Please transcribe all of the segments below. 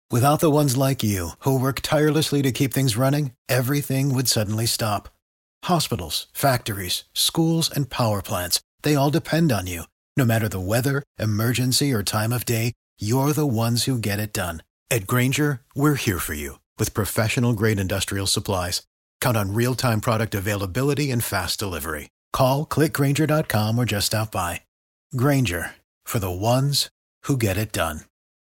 Without the ones like you, who work tirelessly to keep things running, everything would suddenly stop. Hospitals, factories, schools, and power plants, they all depend on you. No matter the weather, emergency, or time of day, you're the ones who get it done. At Grainger, we're here for you with professional-grade industrial supplies. Count on real-time product availability and fast delivery. Call, clickgrainger.com, or just stop by. Grainger, for the ones who get it done.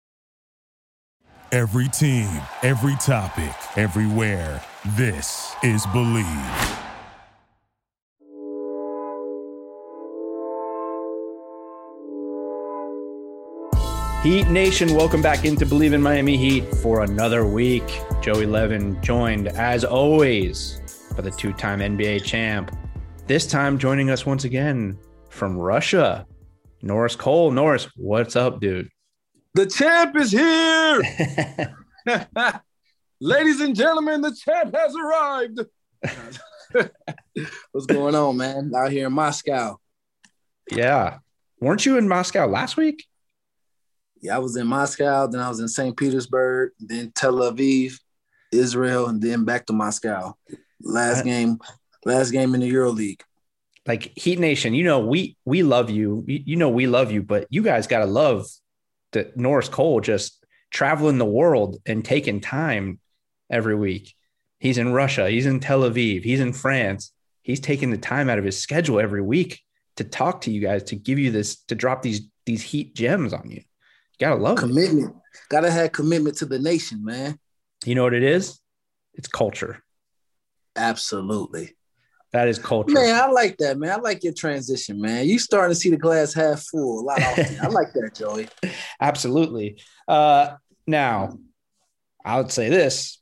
Every team, every topic, everywhere. This is Believe. Heat Nation, welcome back into Believe in Miami Heat for another week. Joey Levin joined, as always, by the two-time NBA champ. This time joining us once again from Russia, Norris Cole. Norris, what's up, dude? The champ is here. Ladies and gentlemen, the champ has arrived. What's going on, man? Out here in Moscow. Yeah. Weren't you in Moscow last week? Yeah, I was in Moscow, then I was in St. Petersburg, then Tel Aviv, Israel, and then back to Moscow. Last game in the EuroLeague. Like, Heat Nation, we love you. We love you, but you guys got to love that Norris Cole just traveling the world and taking time every week. He's in Russia. He's in Tel Aviv. He's in France. He's taking the time out of his schedule every week to talk to you guys, to give you this, to drop these Heat gems on you. You got to love commitment. Got to have commitment to the nation, man. You know what it is? It's culture. Absolutely. That is culture. Man, I like that, man. I like your transition, man. You starting to see the glass half full a lot often. I like that, Joey. Absolutely. Now, I would say this: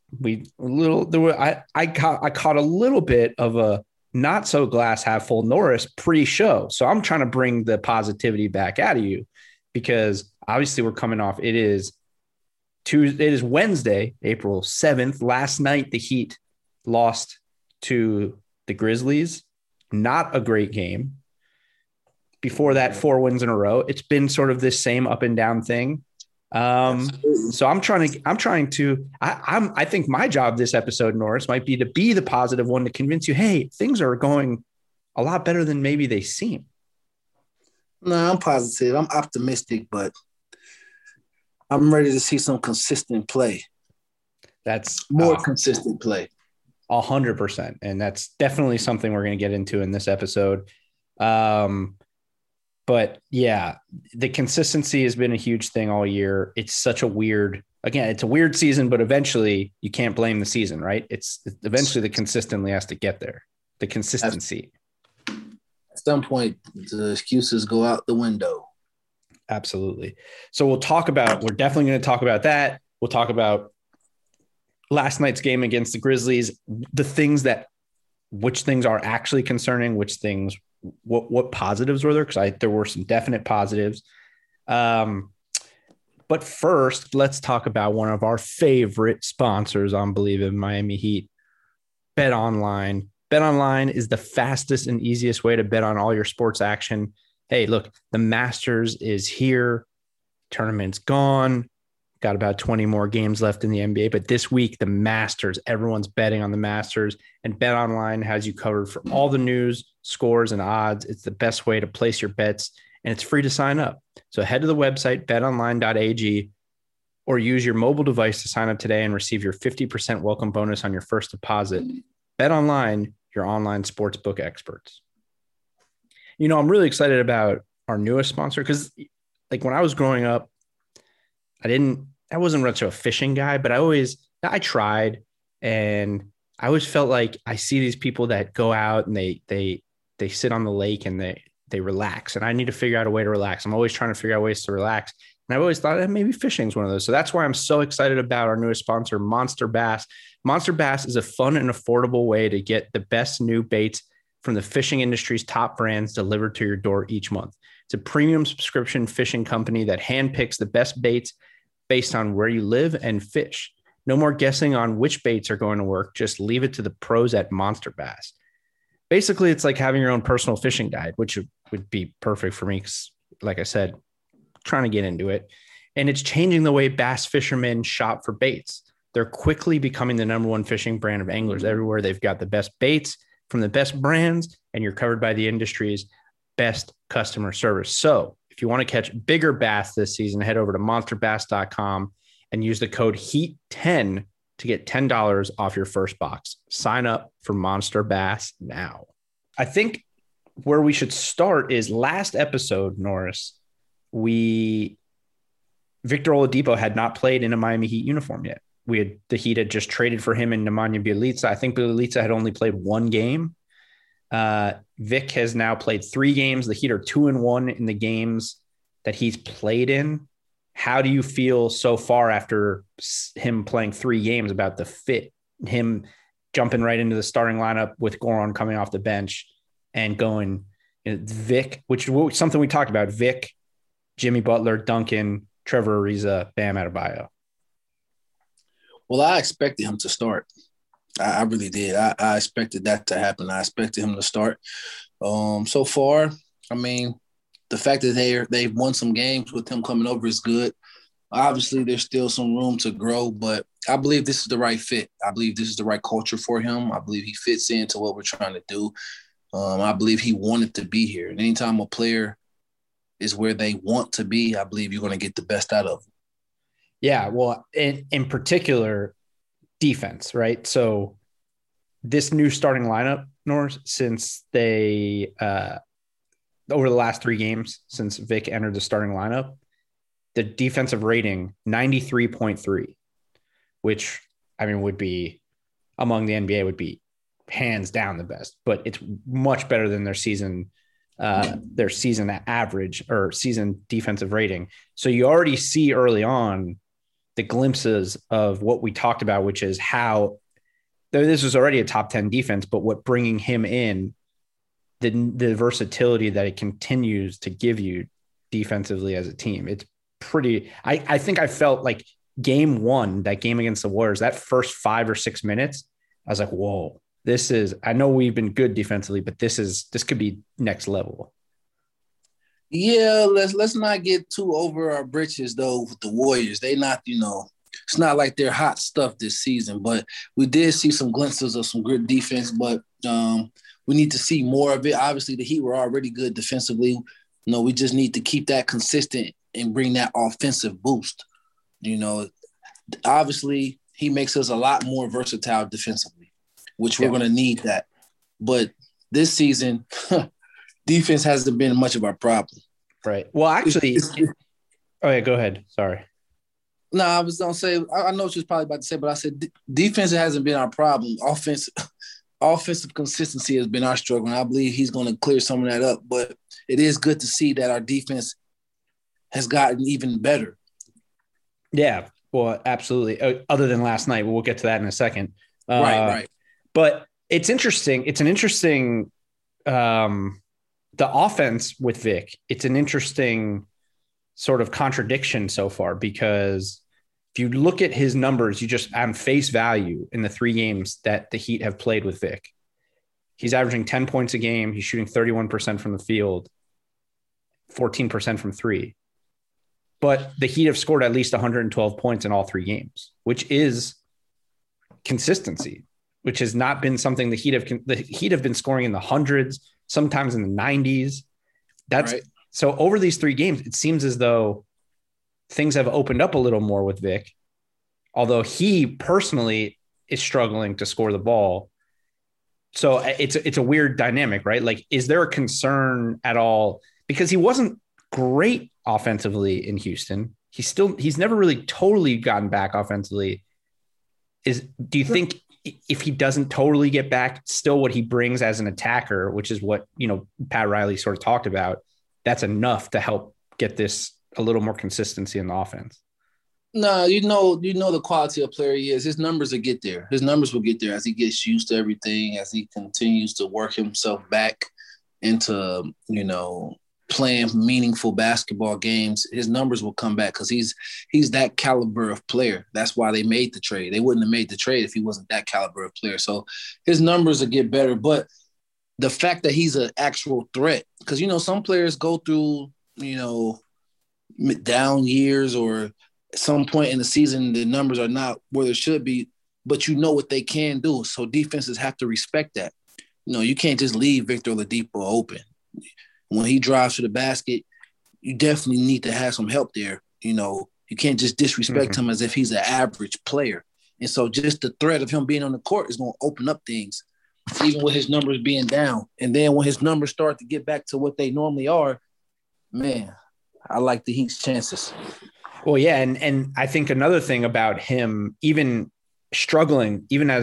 I caught a little bit of a not so glass half full Norris pre-show, so I'm trying to bring the positivity back out of you because obviously we're coming off. It is Wednesday, April 7th. Last night, the Heat lost to the Grizzlies. Not a great game. Before that, 4 wins in a row. It's been sort of this same up and down thing. So I think my job this episode, Norris, might be to be the positive one to convince you, hey, things are going a lot better than maybe they seem. No, I'm positive. I'm optimistic, but I'm ready to see some consistent play. That's more consistent play. 100%. And that's definitely something we're going to get into in this episode. But yeah, the consistency has been a huge thing all year. It's a weird season, but eventually you can't blame the season, right? It's eventually the consistently has to get there. The consistency. At some point, the excuses go out the window. Absolutely. So we're definitely going to talk about that. We'll talk about last night's game against the Grizzlies, which things are actually concerning, what positives were there? Because there were some definite positives. But first, let's talk about one of our favorite sponsors on Believe in Miami Heat, BetOnline. BetOnline is the fastest and easiest way to bet on all your sports action. Hey, look, the Masters is here. Tournament's gone. Got about 20 more games left in the NBA, but this week, the Masters, everyone's betting on the Masters, and BetOnline has you covered for all the news, scores, and odds. It's the best way to place your bets, and it's free to sign up. So head to the website, betonline.ag, or use your mobile device to sign up today and receive your 50% welcome bonus on your first deposit. BetOnline, your online sportsbook experts. I'm really excited about our newest sponsor because, like, when I was growing up, I wasn't much of a fishing guy, but I tried, and I always felt like I see these people that go out and they sit on the lake and they relax, and I need to figure out a way to relax. I'm always trying to figure out ways to relax. And I've always thought that maybe fishing is one of those. So that's why I'm so excited about our newest sponsor, Monster Bass. Monster Bass is a fun and affordable way to get the best new baits from the fishing industry's top brands delivered to your door each month. It's a premium subscription fishing company that handpicks the best baits based on where you live and fish. No more guessing on which baits are going to work. Just leave it to the pros at Monster Bass. Basically, it's like having your own personal fishing guide, which would be perfect for me because, like I said, trying to get into it. And it's changing the way bass fishermen shop for baits. They're quickly becoming the number one fishing brand of anglers everywhere. They've got the best baits from the best brands, and you're covered by the industry's best customer service. So if you want to catch bigger bass this season, head over to monsterbass.com and use the code HEAT10 to get $10 off your first box. Sign up for Monster Bass now. I think where we should start is last episode, Norris, Victor Oladipo had not played in a Miami Heat uniform yet. The Heat had just traded for him in Nemanja Bjelica. I think Bjelica had only played one game. Vic has now played 3 games. The Heat are 2-1 in the games that he's played in. How do you feel so far after him playing 3 games about the fit, him jumping right into the starting lineup with Goran coming off the bench and going Vic, which is something we talked about, Vic, Jimmy Butler, Duncan, Trevor Ariza, Bam Adebayo? Well, I expected him to start. I really did. I expected that to happen. I expected him to start. So far, I mean, the fact that they've won some games with him coming over is good. Obviously, there's still some room to grow, but I believe this is the right fit. I believe this is the right culture for him. I believe he fits into what we're trying to do. I believe he wanted to be here. And anytime a player is where they want to be, I believe you're going to get the best out of them. Yeah, well, in particular, defense, right? So this new starting lineup, Norris, since they over the last 3 games since Vic entered the starting lineup, the defensive rating 93.3, which I mean would be among the NBA would be hands down the best, but it's much better than their season average or season defensive rating. So you already see early on the glimpses of what we talked about, which is how this was already a top 10 defense, but what bringing him in, the versatility that it continues to give you defensively as a team. It's pretty, I think I felt like game 1, that game against the Warriors, that first 5 or 6 minutes, I was like, whoa, I know we've been good defensively, but this could be next level. Yeah, let's not get too over our britches though with the Warriors. They not, it's not like they're hot stuff this season, but we did see some glimpses of some good defense, but we need to see more of it. Obviously, the Heat were already good defensively. We just need to keep that consistent and bring that offensive boost. Obviously, he makes us a lot more versatile defensively, which we're going to need that. But this season, defense hasn't been much of our problem. Right. Well, actually, oh yeah, go ahead. Sorry. No, I was going to say, I know what you was probably about to say, but I said defense hasn't been our problem. Offensive consistency has been our struggle, and I believe he's going to clear some of that up. But it is good to see that our defense has gotten even better. Yeah. Well, absolutely. Other than last night, we'll get to that in a second. Right. But it's interesting. It's an interesting the offense with Vic. It's an interesting sort of contradiction so far, because if you look at his numbers, you just on face value in the 3 games that the Heat have played with Vic, he's averaging 10 points a game. He's shooting 31% from the field, 14% from 3. But the Heat have scored at least 112 points in all 3 games, which is consistency, which has not been something the Heat have been scoring in the hundreds, sometimes in the 90s. That's right. So over these 3 games, it seems as though things have opened up a little more with Vic, although he personally is struggling to score the ball. So it's a weird dynamic, right? Like, is there a concern at all? Because he wasn't great offensively in Houston. He's never really totally gotten back offensively. Do you think if he doesn't totally get back, still what he brings as an attacker, which is what, Pat Riley sort of talked about, that's enough to help get this a little more consistency in the offense? No, you know the quality of player he is. His numbers will get there. His numbers will get there as he gets used to everything, as he continues to work himself back into, playing meaningful basketball games. His numbers will come back because he's that caliber of player. That's why they made the trade. They wouldn't have made the trade if he wasn't that caliber of player. So his numbers will get better. But the fact that he's an actual threat, because, some players go through, down years or at some point in the season the numbers are not where they should be, but you know what they can do. So defenses have to respect that. You can't just leave Victor Oladipo open. When he drives to the basket, you definitely need to have some help there. You can't just disrespect him as if he's an average player. And so just the threat of him being on the court is going to open up things, even with his numbers being down. And then when his numbers start to get back to what they normally are, man, I like the Heat's chances. Well, yeah, and I think another thing about him, even struggling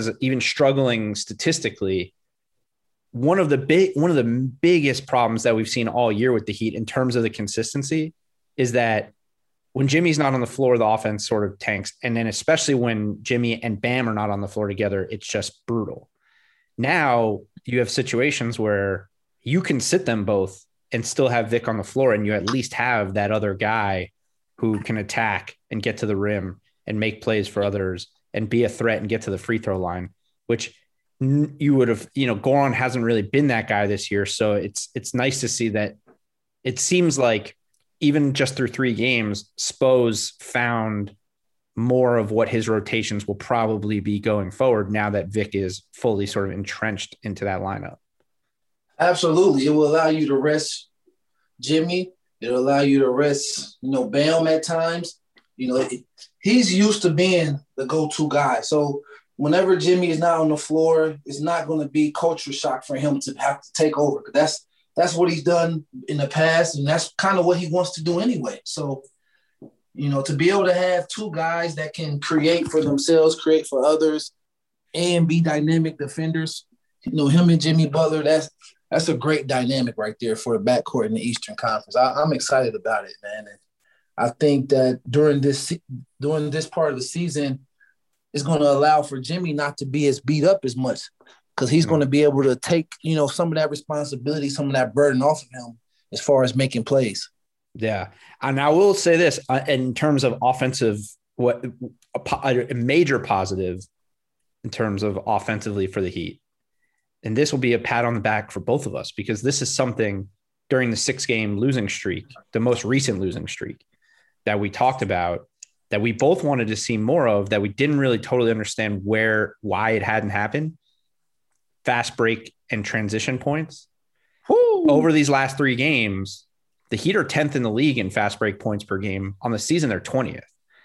statistically, one of the biggest problems that we've seen all year with the Heat in terms of the consistency is that when Jimmy's not on the floor, the offense sort of tanks. And then especially when Jimmy and Bam are not on the floor together, it's just brutal. Now you have situations where you can sit them both and still have Vic on the floor, and you at least have that other guy who can attack and get to the rim and make plays for others and be a threat and get to the free throw line, which you would have, Goran hasn't really been that guy this year. So it's nice to see that. It seems like even just through 3 games, Spo's found more of what his rotations will probably be going forward now that Vic is fully sort of entrenched into that lineup. Absolutely. It will allow you to rest Jimmy. It'll allow you to rest, Bam at times. He's used to being the go-to guy. So whenever Jimmy is not on the floor, it's not going to be culture shock for him to have to take over. That's what he's done in the past, and that's kind of what he wants to do anyway. So, to be able to have 2 guys that can create for themselves, create for others, and be dynamic defenders, him and Jimmy Butler, that's a great dynamic right there for the backcourt in the Eastern Conference. I'm excited about it, man. And I think that during this part of the season, it's going to allow for Jimmy not to be as beat up as much, because he's going to be able to take, some of that responsibility, some of that burden off of him as far as making plays. Yeah. And I will say this in terms of offensive, a major positive in terms of offensively for the Heat. And this will be a pat on the back for both of us, because this is something during the 6-game losing streak, the most recent losing streak that we talked about, that we both wanted to see more of, that we didn't really totally understand why it hadn't happened. Fast break and transition points. Woo! Over these last 3 games, the Heat are 10th in the league in fast break points per game. On the season, they're 20th.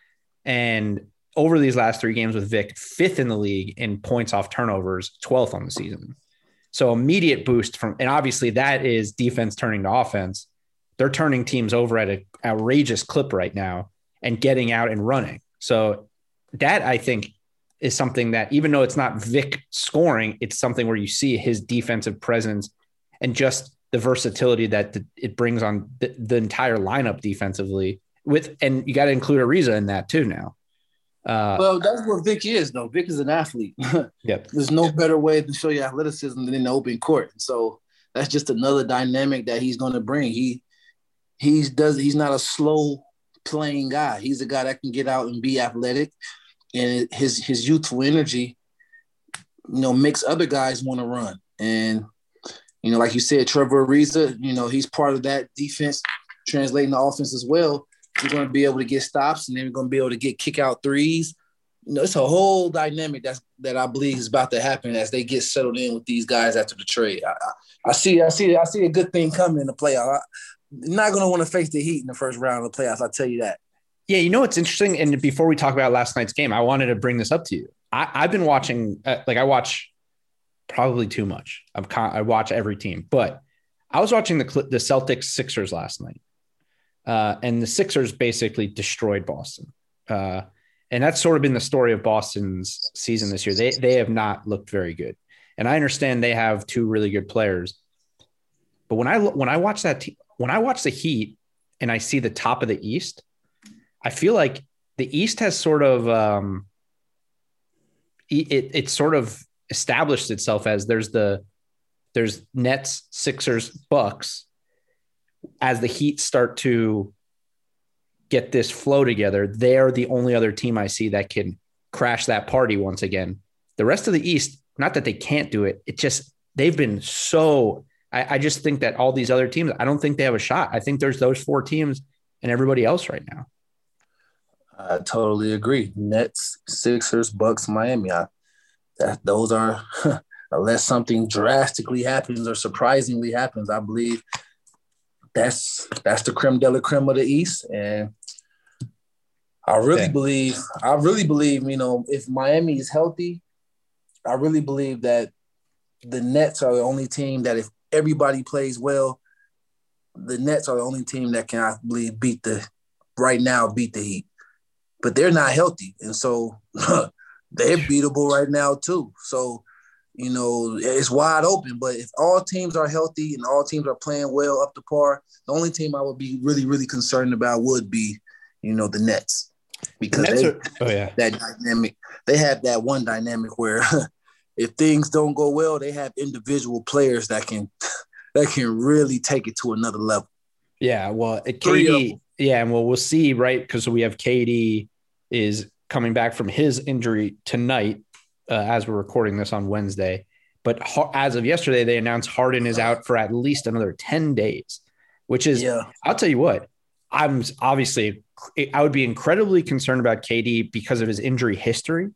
And over these last 3 games with Vic, 5th in the league in points off turnovers, 12th on the season. So immediate boost and obviously that is defense turning to offense. They're turning teams over at an outrageous clip right now and getting out and running. So that, I think, is something that, even though it's not Vic scoring, it's something where you see his defensive presence and just the versatility that it brings on the entire lineup defensively and you got to include Ariza in that too now. Well, that's what Vic is, though. Vic is an athlete. Yep. There's no better way to show you athleticism than in the open court. So that's just another dynamic that he's going to bring. He's not a slow playing guy. He's a guy that can get out and be athletic, and his youthful energy, makes other guys want to run. And like you said, Trevor Ariza, he's part of that defense, translating the offense as well. You're going to be able to get stops, and then you're going to be able to get kick out threes. It's a whole dynamic that I believe is about to happen as they get settled in with these guys after the trade. I see a good thing coming in the playoffs. I'm not going to want to face the Heat in the first round of the playoffs. I'll tell you that. Yeah, it's interesting. And before we talk about last night's game, I wanted to bring this up to you. I've been watching, I watch probably too much. I watch every team, but I was watching the Celtics Sixers last night. And the Sixers basically destroyed Boston. And that's sort of been the story of Boston's season this year. They have not looked very good. And I understand they have 2 really good players. But when I watch the Heat and I see the top of the East, I feel like the East has sort of it sort of established itself as there's Nets, Sixers, Bucks. As the Heat start to get this flow together, they're the only other team I see that can crash that party once again. The rest of the East, not that they can't do it, they've been so – I just think that all these other teams, I don't think they have a shot. I think there's those 4 teams and everybody else right now. I totally agree. Nets, Sixers, Bucks, Miami. Those are, unless something drastically happens or surprisingly happens, I believe that's the creme de la creme of the East. And I really believe, if Miami is healthy, I really believe that the Nets are the only team that, if everybody plays well, the Nets are the only team that can, I believe, beat the Heat. But they're not healthy. And so they're beatable right now too. So, it's wide open. But if all teams are healthy and all teams are playing well up to par, the only team I would be really, really concerned about would be, the Nets. Because that dynamic, they have that one dynamic where if things don't go well, they have individual players that can really take it to another level. Yeah, well, KD, and we'll see, right? Because we have KD is coming back from his injury tonight as we're recording this on Wednesday. But as of yesterday, they announced Harden is out for at least another 10 days, which is, I'll tell you what, I would be incredibly concerned about KD because of his injury history.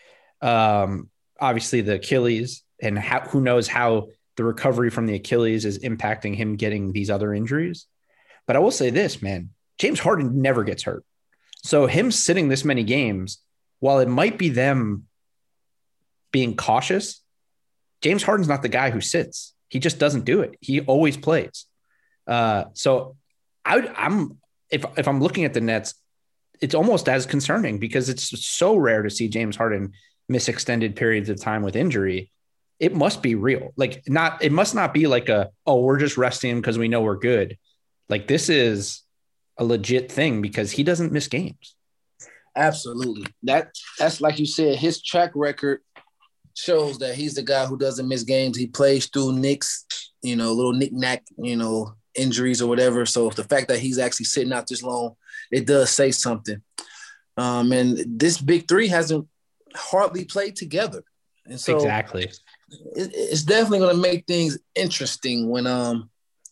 Obviously the Achilles, and who knows how the recovery from the Achilles is impacting him getting these other injuries. But I will say this, man, James Harden never gets hurt. So him sitting this many games, while it might be them being cautious, James Harden's not the guy who sits. He just doesn't do it. He always plays. So if I'm looking at the Nets, it's almost as concerning because it's so rare to see James Harden miss extended periods of time with injury. It must be real. It must not be like we're just resting him because we know we're good. Like, this is a legit thing because he doesn't miss games. Absolutely. That's like you said, his track record shows that he's the guy who doesn't miss games. He plays through nicks, little knick-knack, injuries or whatever. So if the fact that he's actually sitting out this long, it does say something. And this big three hasn't hardly played together. And so exactly. It's definitely going to make things interesting when and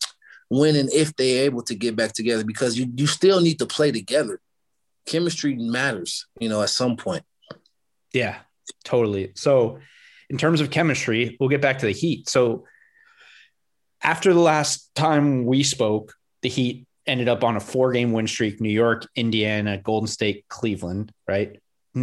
if they're able to get back together, because you still need to play together. Chemistry matters, at some point. Yeah, totally. So in terms of chemistry, we'll get back to the Heat. So after the last time we spoke, the Heat ended up on a 4-game win streak: New York, Indiana, Golden State, Cleveland, right?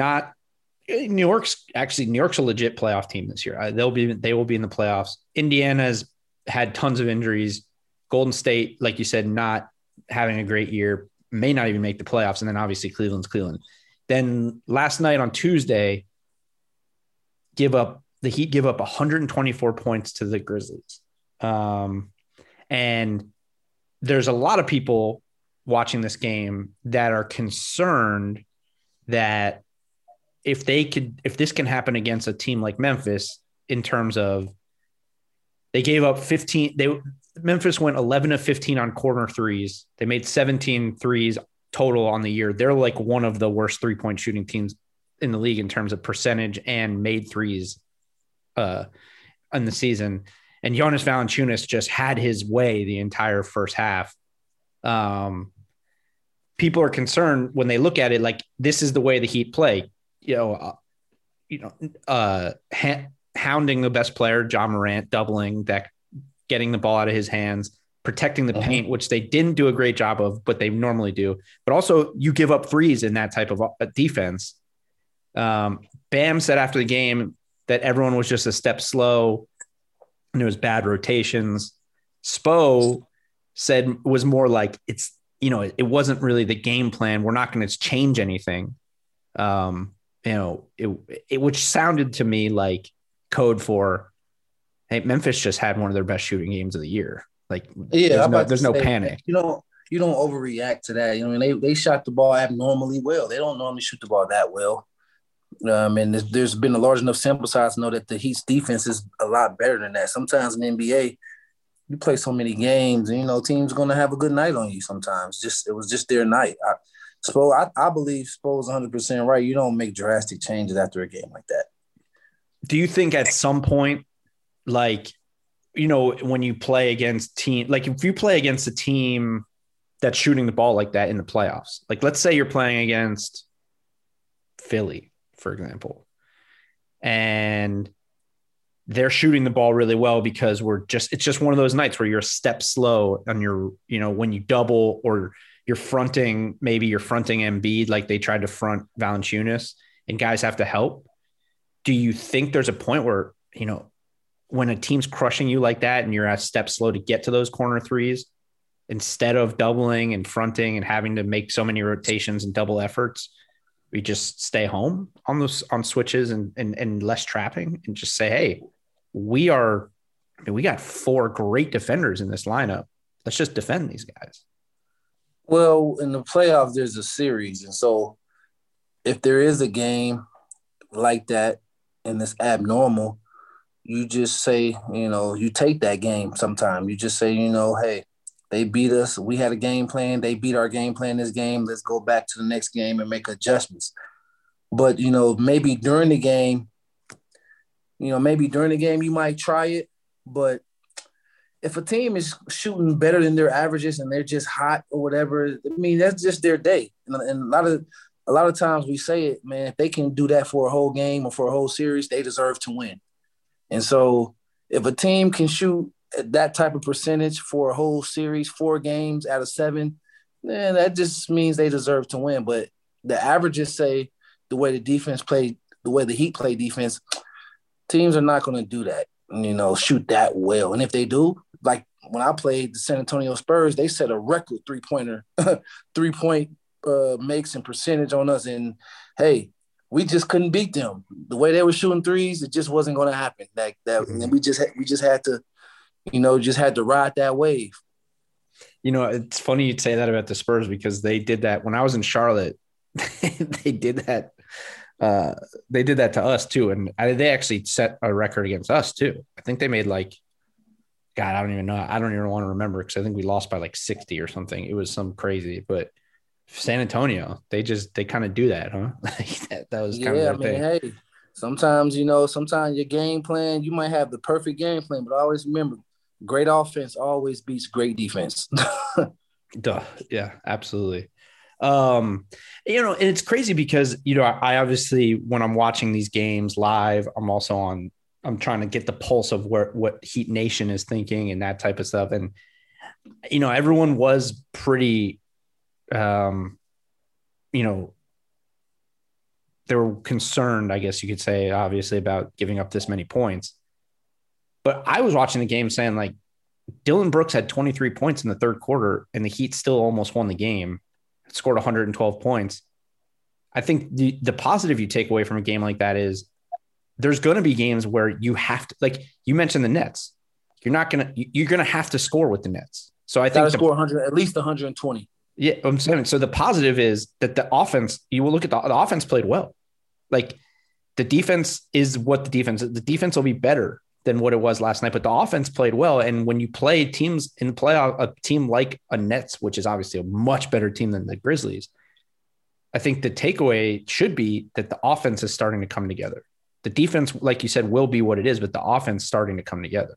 New York's a legit playoff team this year. They will be in the playoffs. Indiana's had tons of injuries. Golden State, like you said, not having a great year, may not even make the playoffs. And then obviously Cleveland's Cleveland. Then last night on Tuesday, the Heat give up 124 points to the Grizzlies. And there's a lot of people watching this game that are concerned that if this can happen against a team like Memphis, in terms of they gave up 15, Memphis went 11 of 15 on corner threes. They made 17 threes total on the year. They're like one of the worst 3-point shooting teams in the league in terms of percentage and made threes in the season. And Jonas Valanciunas just had his way the entire first half. People are concerned when they look at it, like, this is the way the Heat play. Hounding the best player, John Morant, doubling that, getting the ball out of his hands, protecting the paint, which they didn't do a great job of, but they normally do. But also, you give up threes in that type of defense. Bam said after the game that everyone was just a step slow and it was bad rotations. Spo said was more like, it wasn't really the game plan. We're not going to change anything. Which sounded to me like code for, hey, Memphis just had one of their best shooting games of the year. Like, there's no panic. You don't overreact to that. They shot the ball abnormally well. They don't normally shoot the ball that well. And there's been a large enough sample size to know that the Heat's defense is a lot better than that. Sometimes in the NBA, you play so many games, and teams are going to have a good night on you. Sometimes it was just their night. I believe Spo's 100% right. You don't make drastic changes after a game like that. Do you think at some point, like, when you play against if you play against a team that's shooting the ball like that in the playoffs. Like, let's say you're playing against Philly, for example, and they're shooting the ball really well because it's just one of those nights where you're a step slow on your, when you double or you're fronting Embiid, like they tried to front Valanciunas, and guys have to help. Do you think there's a point where, when a team's crushing you like that and you're a step slow to get to those corner threes, instead of doubling and fronting and having to make so many rotations and double efforts, we just stay home on switches and less trapping and just say, hey, we got 4 great defenders in this lineup. Let's just defend these guys. Well, in the playoffs, there's a series. And so if there is a game like that and it's abnormal, you just say, you take that game sometime. You just say, hey, they beat us. We had a game plan. They beat our game plan this game. Let's go back to the next game and make adjustments. But, maybe during the game, you might try it. But if a team is shooting better than their averages and they're just hot or whatever, that's just their day. And a lot of times we say it, man, if they can do that for a whole game or for a whole series, they deserve to win. And so if a team can shoot that type of percentage for a whole series, 4 games out of 7, then that just means they deserve to win. But the averages say the way the Heat play defense, teams are not going to do that, shoot that well. And if they do, like when I played the San Antonio Spurs, they set a record three-point makes and percentage on us. And, hey, we just couldn't beat them. The way they were shooting threes, it just wasn't going to happen. Like that, and we just had to, just had to ride that wave. It's funny you'd say that about the Spurs because they did that when I was in Charlotte. They did that. They did that to us too, and they actually set a record against us too. I think they made God, I don't even know. I don't even want to remember because I think we lost by 60 or something. It was some crazy, but San Antonio, they kind of do that, huh? that was kind of their thing. Hey, sometimes your game plan, you might have the perfect game plan, but always remember, great offense always beats great defense. Duh. Yeah, absolutely. And it's crazy because, I obviously, when I'm watching these games live, I'm trying to get the pulse of what Heat Nation is thinking and that type of stuff. And, everyone was pretty, they were concerned, I guess you could say, obviously, about giving up this many points. But I was watching the game saying, Dillon Brooks had 23 points in the third quarter, and the Heat still almost won the game, scored 112 points. I think the positive you take away from a game like that is there's going to be games where you have to, like you mentioned the Nets, you're going to have to score with the Nets. So I think score 100, at least 120. Yeah, I'm saying. So the positive is that the offense, you will look at the offense played well. Like the defense is what the defense will be better than what it was last night, but the offense played well. And when you play teams in the playoff, a team like a Nets, which is obviously a much better team than the Grizzlies, I think the takeaway should be that the offense is starting to come together. The defense, like you said, will be what it is, but the offense starting to come together.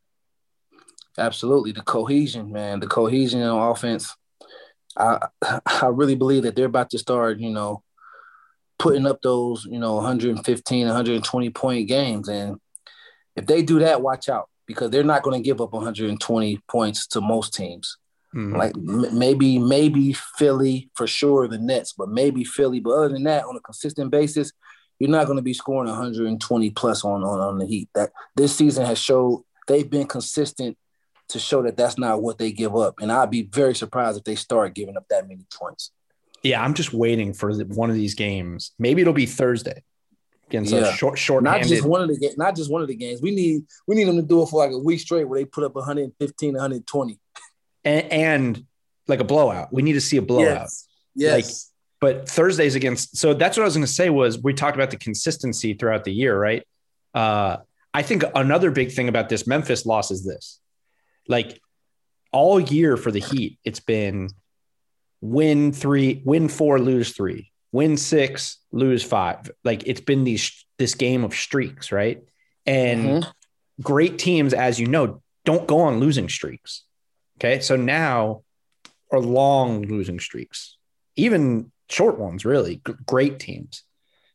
Absolutely. The cohesion, man, the cohesion on offense. I really believe that they're about to start, putting up those, 115, 120 point games. And if they do that, watch out, because they're not going to give up 120 points to most teams. Mm-hmm. Like maybe Philly for sure, the Nets, but maybe Philly. But other than that, on a consistent basis, you're not going to be scoring 120 plus on the Heat. That this season has showed they've been consistent to show that that's not what they give up. And I'd be very surprised if they start giving up that many points. Yeah, I'm just waiting for one of these games. Maybe it'll be Thursday against a short. Not just one of the games. We need them to do it for a week straight where they put up 115, 120. And like a blowout. We need to see a blowout. Yes. But Thursdays against – so that's what I was going to say was we talked about the consistency throughout the year, right? I think another big thing about this Memphis loss is this. Like all year for the Heat, it's been win 4, lose 3, win 6, lose 5. Like it's been this game of streaks, right? And great teams, as you know, don't go on losing streaks. Okay. So now or long losing streaks, even short ones, really great teams.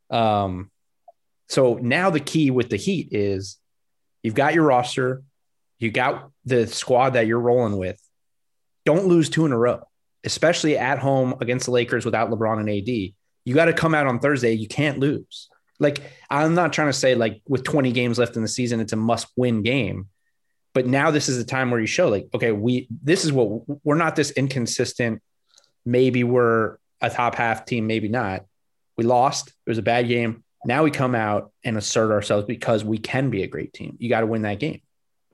So now the key with the Heat is you've got your roster, you got the squad that you're rolling with. Don't lose 2 in a row, especially at home against the Lakers without LeBron and AD. You got to come out on Thursday. You can't lose. Like, I'm not trying to say like with 20 games left in the season, it's a must-win game. But now this is the time where you show like, okay, we're not this inconsistent. Maybe we're a top half team, maybe not. We lost. It was a bad game. Now we come out and assert ourselves because we can be a great team. You got to win that game.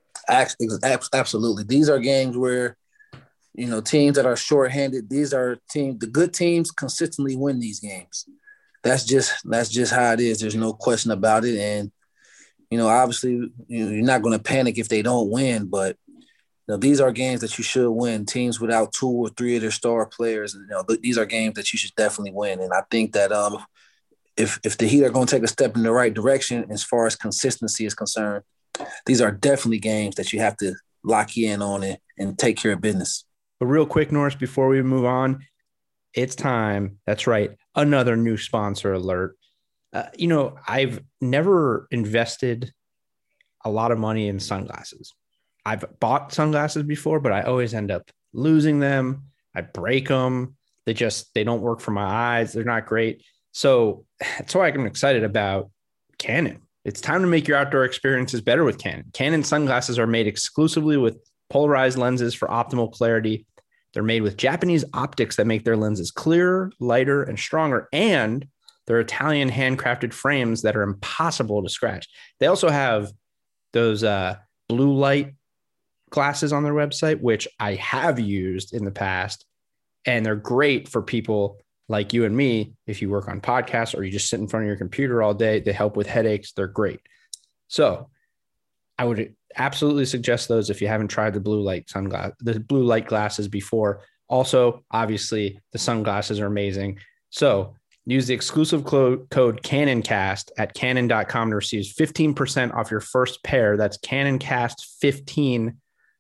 Absolutely. These are games where, teams that are shorthanded, the good teams consistently win these games. That's just how it is. There's no question about it. And, obviously you're not going to panic if they don't win, but these are games that you should win. Teams without 2 or 3 of their star players, these are games that you should definitely win. And I think that if the Heat are going to take a step in the right direction as far as consistency is concerned, these are definitely games that you have to lock in on and take care of business. But real quick, Norris, before we move on, it's time. That's right. Another new sponsor alert. I've never invested a lot of money in sunglasses. I've bought sunglasses before, but I always end up losing them. I break them. They don't work for my eyes. They're not great. So that's why I'm excited about Canon. It's time to make your outdoor experiences better with Canon. Canon sunglasses are made exclusively with polarized lenses for optimal clarity. They're made with Japanese optics that make their lenses clearer, lighter, and stronger. And they're Italian handcrafted frames that are impossible to scratch. They also have those blue light glasses on their website, which I have used in the past. And they're great for people like you and me. If you work on podcasts or you just sit in front of your computer all day, they help with headaches. They're great. So I would absolutely suggest those if you haven't tried the blue light glasses before. Also, obviously, the sunglasses are amazing. So use the exclusive code CanonCast at canon.com to receive 15% off your first pair. That's CanonCast 15,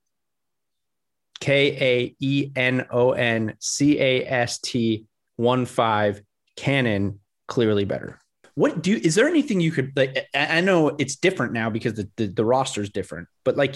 KAENONCAST 15, Canon, clearly better. Is there anything you could like? I know it's different now because the roster is different, but like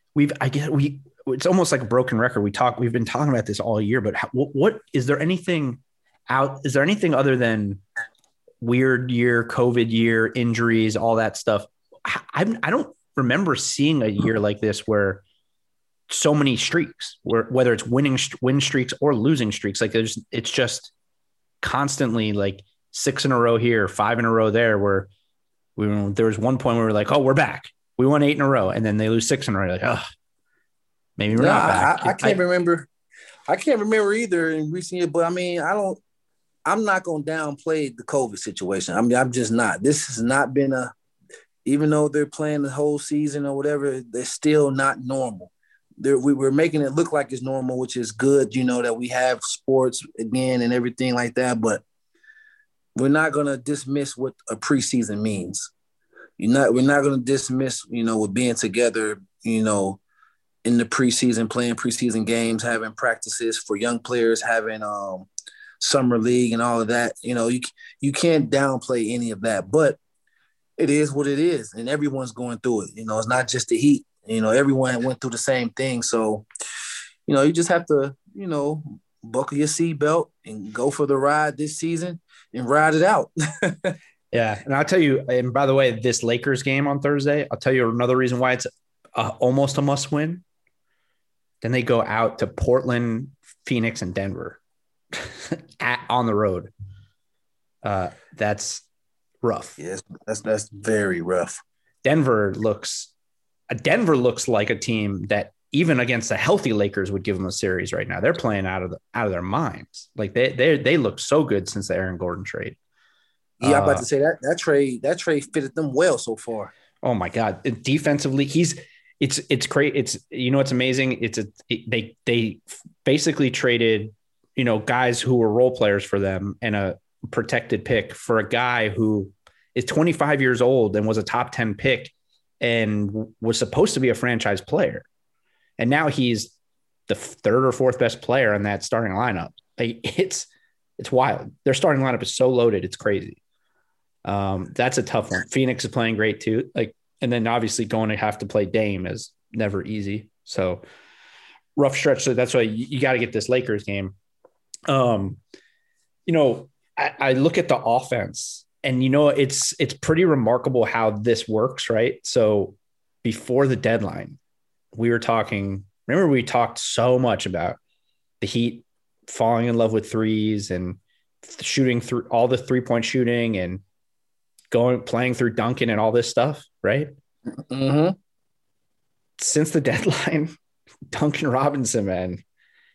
it's almost like a broken record. We've been talking about this all year, but what is there anything is there anything other than weird year, COVID year, injuries, all that stuff? I don't remember seeing a year like this where so many streaks, whether it's win streaks or losing streaks, like it's just constantly like 6 in a row here, 5 in a row there, where there was one point where we're like, oh, we're back. We won 8 in a row. And then they lose 6 in a row. Like, oh, maybe we're not back. I can't remember. I can't remember either in recent years, but I mean, I'm not going to downplay the COVID situation. I mean, I'm just not. This has not been even though they're playing the whole season or whatever, they're still not normal. We're making it look like it's normal, which is good, that we have sports again and everything like that. But we're not going to dismiss what a preseason means. We're not going to dismiss, with being together, in the preseason, playing preseason games, having practices for young players, having summer league and all of that. You can't downplay any of that, but it is what it is. And everyone's going through it. It's not just the Heat. Everyone went through the same thing. So, you just have to, buckle your seatbelt and go for the ride this season and ride it out. Yeah. And I'll tell you, and by the way, this Lakers game on Thursday, I'll tell you another reason why it's almost a must win. Then they go out to Portland, Phoenix, and Denver on the road. That's rough. Yes, that's very rough. Denver looks like a team that even against the healthy Lakers would give them a series right now. They're playing out of their minds. Like they look so good since the Aaron Gordon trade. Yeah, I'm about to say that trade fitted them well so far. Oh my God. Defensively, it's great. It's, it's amazing. They basically traded, guys who were role players for them and a protected pick for a guy who is 25 years old and was a top 10 pick and was supposed to be a franchise player. And now he's the third or fourth best player in that starting lineup. Like, it's wild. Their starting lineup is so loaded. It's crazy. That's a tough one. Phoenix is playing great too. Like, and then obviously going to have to play Dame is never easy. So rough stretch. So that's why you got to get this Lakers game. I look at the offense and, it's pretty remarkable how this works, right? So before the deadline, we talked so much about the Heat falling in love with threes and shooting through all the 3-point shooting and playing through Duncan and all this stuff, right? Mm-hmm. Since the deadline, Duncan Robinson, man,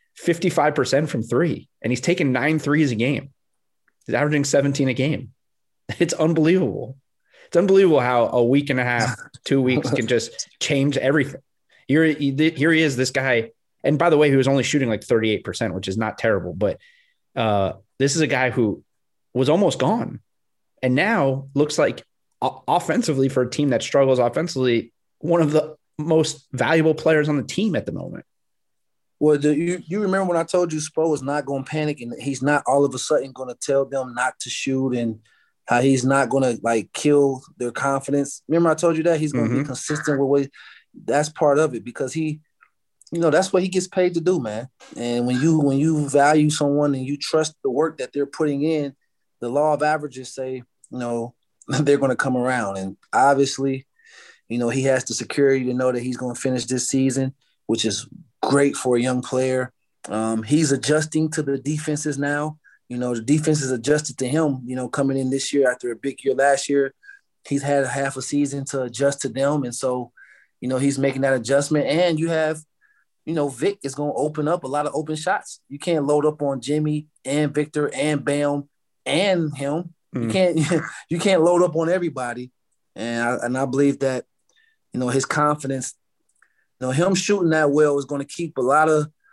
55% from three, and he's taken 9 threes a game. He's averaging 17 a game. It's unbelievable. It's unbelievable how a week and a half, 2 weeks can just change everything. Here he is, this guy. And by the way, he was only shooting like 38%, which is not terrible. But this is a guy who was almost gone. And now looks like offensively, for a team that struggles offensively, one of the most valuable players on the team at the moment. Well, you remember when I told you Spo is not going to panic and he's not all of a sudden going to tell them not to shoot and how he's not going to like kill their confidence. Remember I told you that he's going to be consistent with what that's part of it, because he, that's what he gets paid to do, man. And when you value someone and you trust the work that they're putting in, the law of averages say, they're going to come around. And obviously, he has the security to know that he's going to finish this season, which is great for a young player. He's adjusting to the defenses now. The defense is adjusted to him, coming in this year after a big year last year. He's had half a season to adjust to them. And so, he's making that adjustment. And you have, Vic is going to open up a lot of open shots. You can't load up on Jimmy and Victor and Bam and him. You can't load up on everybody. And I believe that, his confidence, him shooting that well is going to keep a lot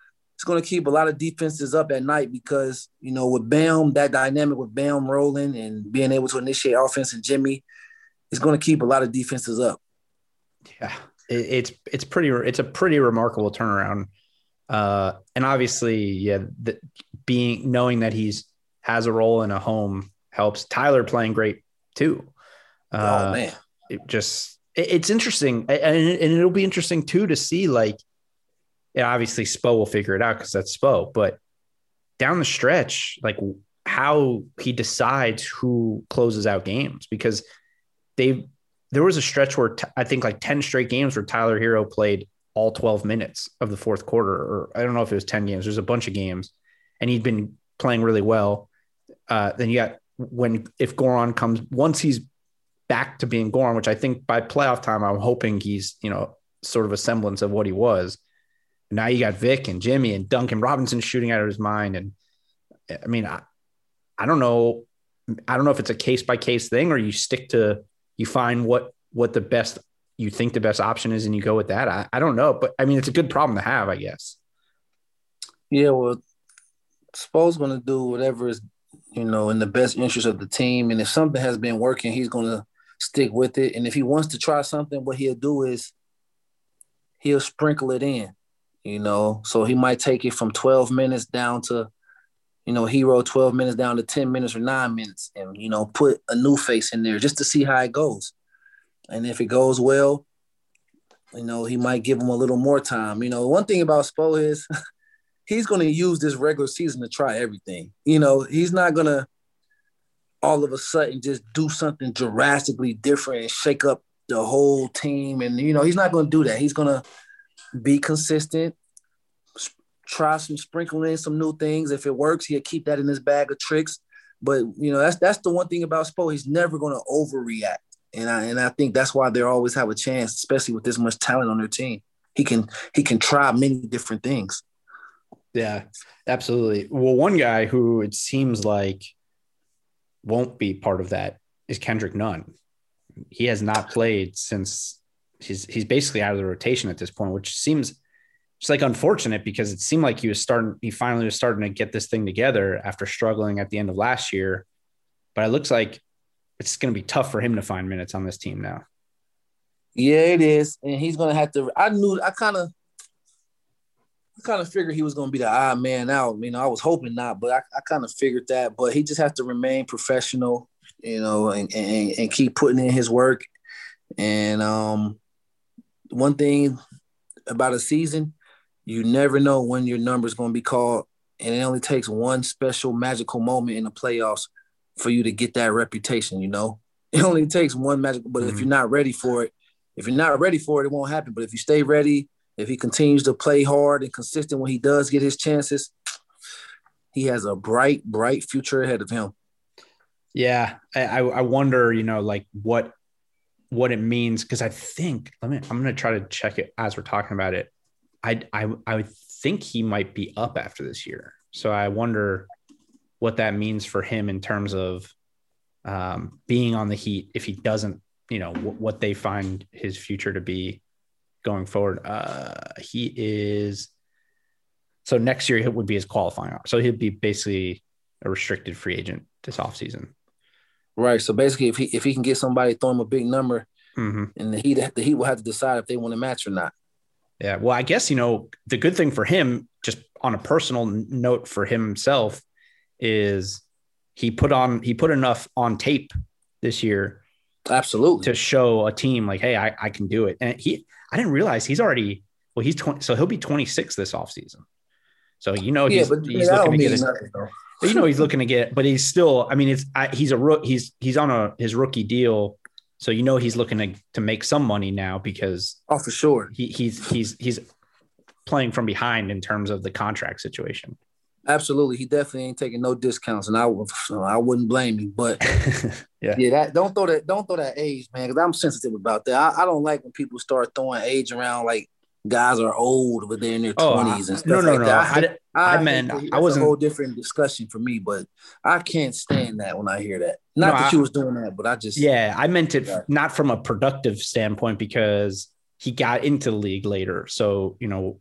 of defenses up at night, because, with Bam, that dynamic with Bam rolling and being able to initiate offense, and Jimmy is going to keep a lot of defenses up. Yeah, it's a pretty remarkable turnaround. And obviously, knowing that has a role in a home helps. Tyler playing great too. Oh man, it's interesting, and it'll be interesting too to see, like, obviously Spo will figure it out because that's Spo, but down the stretch, like, how he decides who closes out games, because there was a stretch where I think like 10 straight games where Tyler Hero played all 12 minutes of the fourth quarter, or I don't know if it was 10 games. There's a bunch of games, and he'd been playing really well. Then you got if Goran comes, once he's back to being Goran, which I think by playoff time, I'm hoping he's, sort of a semblance of what he was. Now you got Vic and Jimmy and Duncan Robinson shooting out of his mind. And I mean, I don't know. I don't know if it's a case by case thing, or you find what you think the best option is and you go with that. I don't know, but I mean, it's a good problem to have, I guess. Yeah. Well, Spo's going to do whatever is, in the best interest of the team. And if something has been working, he's going to stick with it. And if he wants to try something, what he'll do is he'll sprinkle it in, so he might take it from 12 minutes down to, Hero 12 minutes down to 10 minutes or 9 minutes, and, put a new face in there just to see how it goes. And if it goes well, he might give him a little more time. One thing about Spo is he's going to use this regular season to try everything. He's not going to all of a sudden just do something drastically different and shake up the whole team. And, he's not going to do that. He's going to be consistent, try sprinkling in some new things. If it works, he'll keep that in his bag of tricks. But, that's the one thing about Spo. He's never going to overreact. And I think that's why they always have a chance, especially with this much talent on their team. He can try many different things. Yeah, absolutely. Well, one guy who it seems like won't be part of that is Kendrick Nunn. He has not played since he's basically out of the rotation at this point, which seems just like unfortunate, because it seemed like he finally was starting to get this thing together after struggling at the end of last year. But it looks like it's going to be tough for him to find minutes on this team now. Yeah, it is. And he's going to have to, kind of figured he was going to be the odd man out. You know, I was hoping not, but I kind of figured that. But he just has to remain professional, you know, and keep putting in his work. And one thing about a season, you never know when your number is going to be called. And it only takes one special magical moment in the playoffs for you to get that reputation, you know. It only takes one magical, but if you're not ready for it, it won't happen. But if you stay ready, if he continues to play hard and consistent when he does get his chances, he has a bright future ahead of him. Yeah. I wonder, you know, like what it means. Cause I think, I'm going to try to check it as we're talking about it. I think he might be up after this year. So I wonder what that means for him in terms of being on the Heat if he doesn't, you know, what they find his future to be going forward. He is, so next year it would be his qualifying. So he'd be basically a restricted free agent this offseason. Right. So basically if he can get somebody, throw him a big number, and the Heat will have to decide if they want to match or not. Yeah. Well, I guess, you know, the good thing for him, just on a personal note for himself, is he put enough on tape this year. Absolutely. To show a team like, hey, I can do it. And I didn't realize he's 20, so he'll be 26 this offseason. So, you know, he's looking to get it. You know, he's looking to get, but he's still, I mean, he's on his rookie deal. So, you know, he's looking to make some money now because for sure. He's playing from behind in terms of the contract situation. Absolutely. He definitely ain't taking no discounts, and I wouldn't blame him. But yeah, don't throw that age, man, because I'm sensitive about that. I don't like when people start throwing age around like guys are old, but they're in their 20s and stuff that. I wasn't a whole different discussion for me, but I can't stand that when I hear that. Not that you was doing that, but I meant it not from a productive standpoint because he got into the league later. So, you know,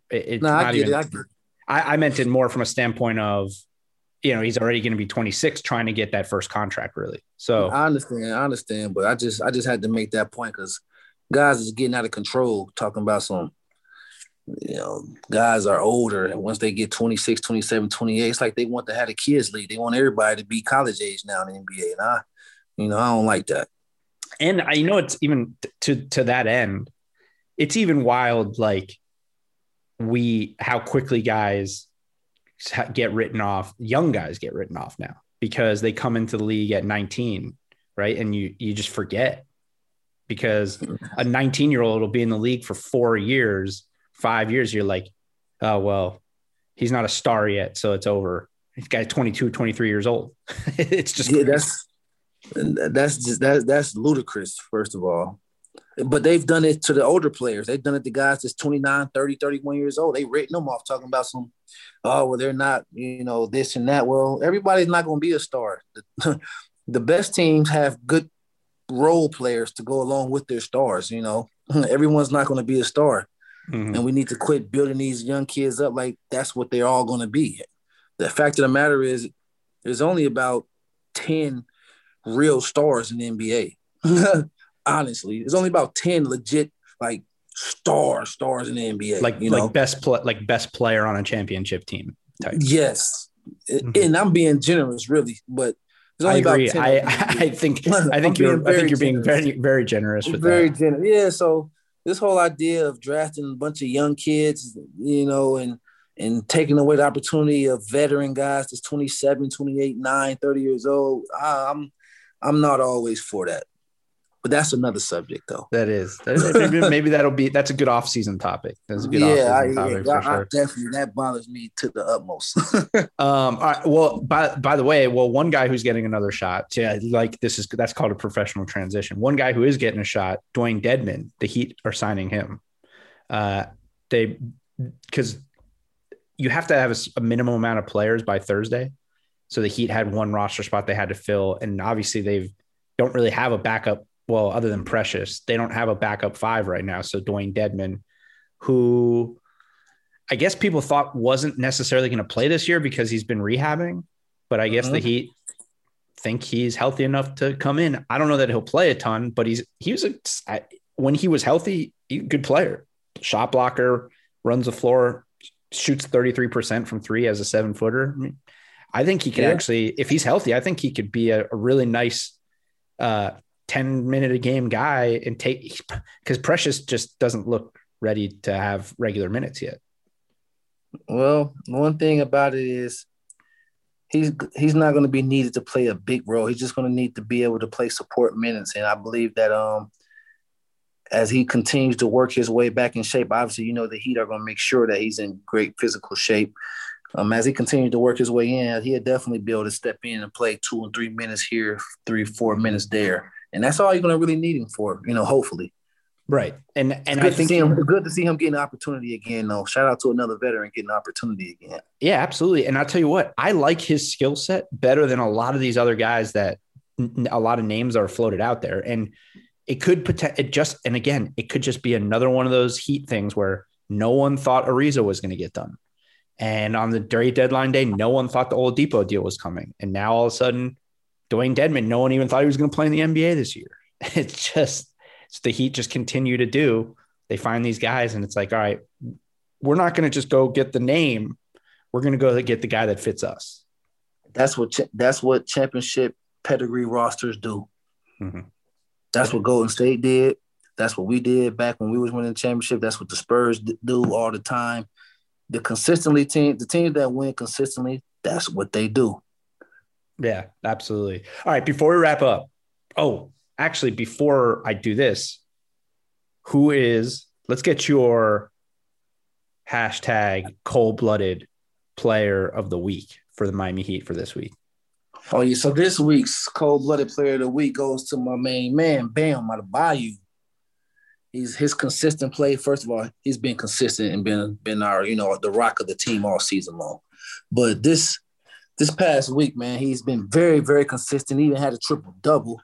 I meant it more from a standpoint of, you know, he's already going to be 26 trying to get that first contract really. So I understand, but I just had to make that point because guys is getting out of control talking about some, you know, guys are older and once they get 26, 27, 28, it's like they want to have the kids league. They want everybody to be college age now in the NBA. And I don't like that. And you know, it's even to that end, it's even wild, like how quickly guys get written off. Young guys get written off now because they come into the league at 19, right? And you just forget because a 19-year-old will be in the league for 5 years. You're like, oh, well, he's not a star yet. So it's over. This guy's 22, 23 years old. It's just, that's ludicrous. First of all, but they've done it to the older players. They've done it to guys that's 29, 30, 31 years old. They written them off talking about some, oh, well, they're not, you know, this and that. Well, everybody's not going to be a star. The best teams have good role players to go along with their stars, you know. Everyone's not going to be a star. Mm-hmm. And we need to quit building these young kids up like that's what they're all going to be. The fact of the matter is there's only about 10 real stars in the NBA. Honestly, there's only about 10 legit like stars in the NBA. Like best player on a championship team type. Yes. Mm-hmm. And I'm being generous, really, but there's only I agree. About 10 I think you're being very, very generous with very that. Generous. Yeah. So this whole idea of drafting a bunch of young kids, you know, and taking away the opportunity of veteran guys that's 27, 28, 9, 30 years old, I'm not always for that. But that's another subject, though. That is. Maybe that's a good off-season topic. That's a good off-season topic for sure. Definitely, that bothers me to the utmost. All right. Well, by the way, one guy who's getting another shot. Yeah, like that's called a professional transition. One guy who is getting a shot, Dwayne Dedmon. The Heat are signing him. Because you have to have a minimum amount of players by Thursday. So the Heat had one roster spot they had to fill, and obviously they don't really have a backup. Well, other than Precious, they don't have a backup 5 right now. So Dwayne Dedmon, who I guess people thought wasn't necessarily going to play this year because he's been rehabbing, but I guess the Heat think he's healthy enough to come in. I don't know that he'll play a ton, but when he was healthy, he's a good player, shot blocker, runs the floor, shoots 33% from three as a 7-footer. I mean, I think he could actually, if he's healthy, I think he could be a really nice 10-minute a game guy and take, because Precious just doesn't look ready to have regular minutes yet. Well, one thing about it is he's not going to be needed to play a big role. He's just going to need to be able to play support minutes. And I believe that as he continues to work his way back in shape, obviously, the Heat are going to make sure that he's in great physical shape. As he continues to work his way in, he'll definitely be able to step in and play 2 and 3 minutes here, 3-4 minutes there. And that's all you're going to really need him for, hopefully. Right. And I think it's good to see him getting an opportunity again, though. Shout out to another veteran getting an opportunity again. Yeah, absolutely. And I'll tell you what, I like his skill set better than a lot of these other guys that a lot of names are floated out there. And it could it could just be another one of those Heat things where no one thought Ariza was going to get done. And on the trade deadline day, no one thought the Oladipo deal was coming. And now all of a sudden, Dwayne Dedmon, no one even thought he was going to play in the NBA this year. It's the Heat just continue to do. They find these guys and it's like, all right, we're not going to just go get the name. We're going to go get the guy that fits us. That's what championship pedigree rosters do. Mm-hmm. That's what Golden State did. That's what we did back when we was winning the championship. That's what the Spurs do all the time. The teams that win consistently, that's what they do. Yeah, absolutely. All right, before we wrap up. Actually, before I do this, let's get your hashtag cold-blooded player of the week for the Miami Heat for this week. Oh, yeah. So this week's cold-blooded player of the week goes to my main man, Bam Adebayo. His consistent play. First of all, he's been consistent and been our, the rock of the team all season long. But this past week, man, he's been very, very consistent. He even had a triple-double.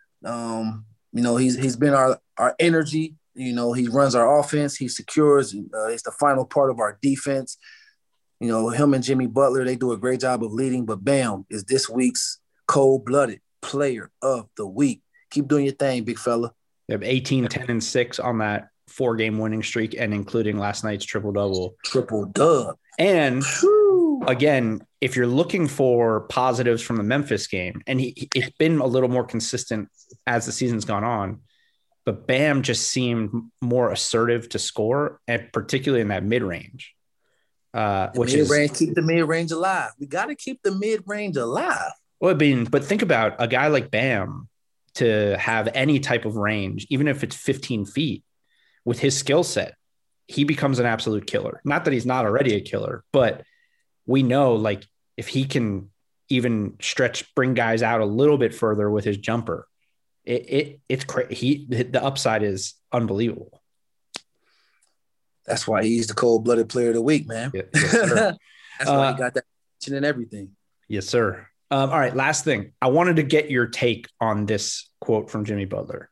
He's been our energy. He runs our offense. He secures. It's the final part of our defense. Him and Jimmy Butler, they do a great job of leading. But Bam is this week's cold-blooded player of the week. Keep doing your thing, big fella. They have 18, 10, and 6 on that 4-game winning streak, and including last night's triple-double. Triple-dub. And again, if you're looking for positives from the Memphis game, and it's been a little more consistent as the season's gone on, but Bam just seemed more assertive to score, and particularly in that mid-range. Keep the mid-range alive. We got to keep the mid-range alive. Well, but think about a guy like Bam to have any type of range, even if it's 15 feet, with his skill set, he becomes an absolute killer. Not that he's not already a killer, but we know, like, if he can even bring guys out a little bit further with his jumper, it's crazy. The upside is unbelievable. That's why he's the cold-blooded player of the week, man. Yes, sir. That's why he got that attention and everything. Yes, sir. All right, last thing. I wanted to get your take on this quote from Jimmy Butler.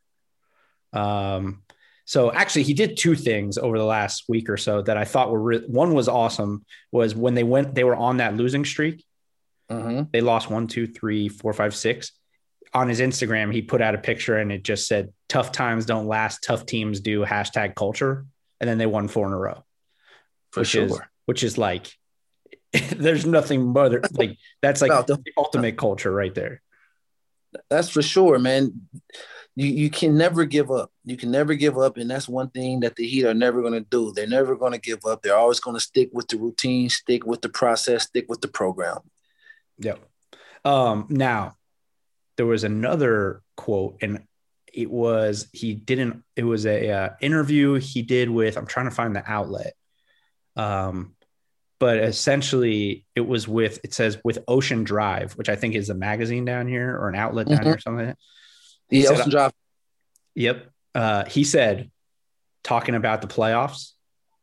So actually, he did 2 things over the last week or so that I thought were one was awesome. Was when they were on that losing streak. Mm-hmm. They lost 1, 2, 3, 4, 5, 6. On his Instagram, he put out a picture and it just said, "Tough times don't last, tough teams do." #culture. And then they won 4 in a row. Which is like, there's nothing more like that's like the ultimate culture right there. That's for sure, man. You can never give up. You can never give up, and that's one thing that the Heat are never going to do. They're never going to give up. They're always going to stick with the routine, stick with the process, stick with the program. Yep. Now, there was another quote, and it was a interview he did with, I'm trying to find the outlet. But essentially it says with Ocean Drive, which I think is a magazine down here or an outlet down here or something like that. Yeah, Ocean Drive. Yep. He said, talking about the playoffs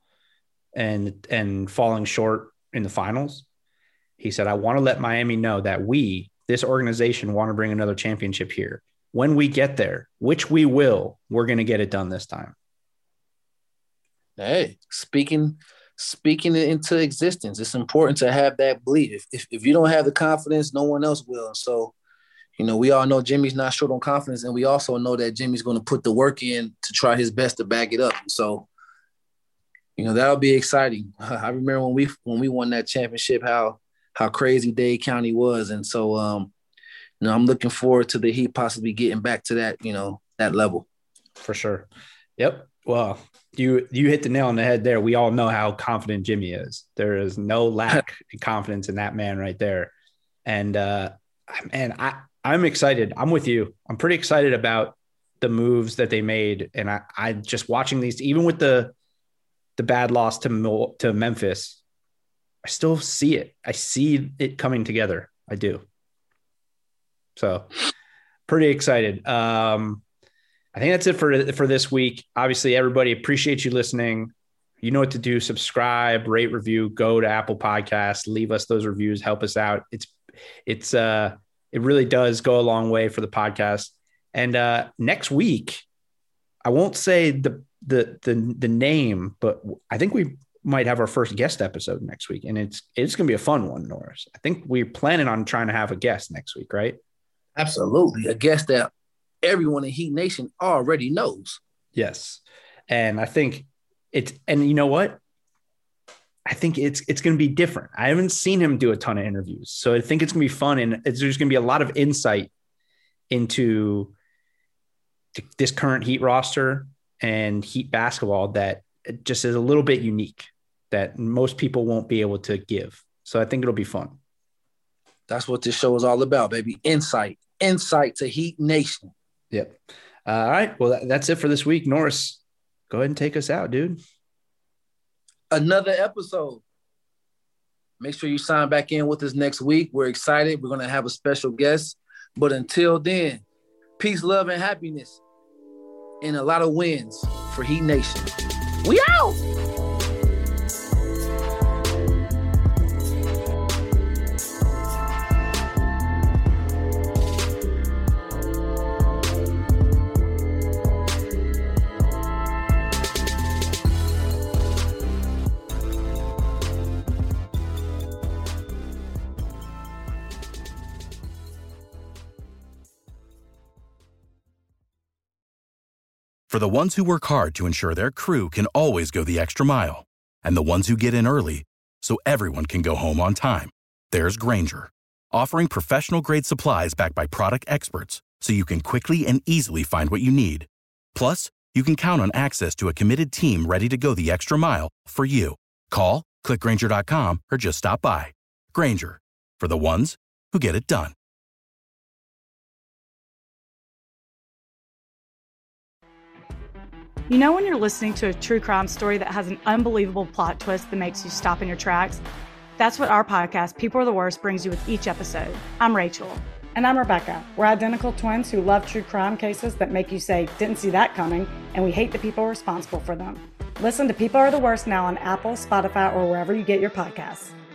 and falling short in the finals, he said, "I want to let Miami know that this organization, want to bring another championship here. When we get there, which we will, we're going to get it done this time." Hey, speaking it into existence. It's important to have that belief. If you don't have the confidence, no one else will. So, we all know Jimmy's not short on confidence, and we also know that Jimmy's going to put the work in to try his best to back it up. So That'll be exciting. I remember when we won that championship, how crazy Dade County was. And so, I'm looking forward to the Heat possibly getting back to that, that level. For sure. Yep. Well, you hit the nail on the head there. We all know how confident Jimmy is. There is no lack of confidence in that man right there. And, I'm excited. I'm with you. I'm pretty excited about the moves that they made. And I just watching these, even with the bad loss to Memphis, I still see it. I see it coming together. I do. So pretty excited. I think that's it for this week. Obviously, everybody, appreciate you listening. You know what to do. Subscribe, rate, review, go to Apple Podcasts, leave us those reviews, help us out. It really does go a long way for the podcast. And next week, I won't say the name, but I think we might have our first guest episode next week, and it's going to be a fun one, Norris. I think we're planning on trying to have a guest next week, right? Absolutely, a guest that everyone in Heat Nation already knows. Yes, and I think and you know what? I think it's going to be different. I haven't seen him do a ton of interviews, so I think it's going to be fun, and there's going to be a lot of insight into this current Heat roster and Heat basketball that just is a little bit unique that most people won't be able to give. So I think it'll be fun. That's what this show is all about, baby. Insight to Heat Nation. Yep. All right. Well, that's it for this week. Norris, go ahead and take us out, dude. Another episode. Make sure you sign back in with us next week. We're excited. We're going to have a special guest. But until then, peace, love, and happiness. And a lot of wins for Heat Nation. We out! For the ones who work hard to ensure their crew can always go the extra mile, and the ones who get in early so everyone can go home on time, there's Grainger, offering professional-grade supplies backed by product experts so you can quickly and easily find what you need. Plus, you can count on access to a committed team ready to go the extra mile for you. Call, click Grainger.com, or just stop by. Grainger, for the ones who get it done. You know when you're listening to a true crime story that has an unbelievable plot twist that makes you stop in your tracks? That's what our podcast, People Are the Worst, brings you with each episode. I'm Rachel. And I'm Rebecca. We're identical twins who love true crime cases that make you say, didn't see that coming, and we hate the people responsible for them. Listen to People Are the Worst now on Apple, Spotify, or wherever you get your podcasts.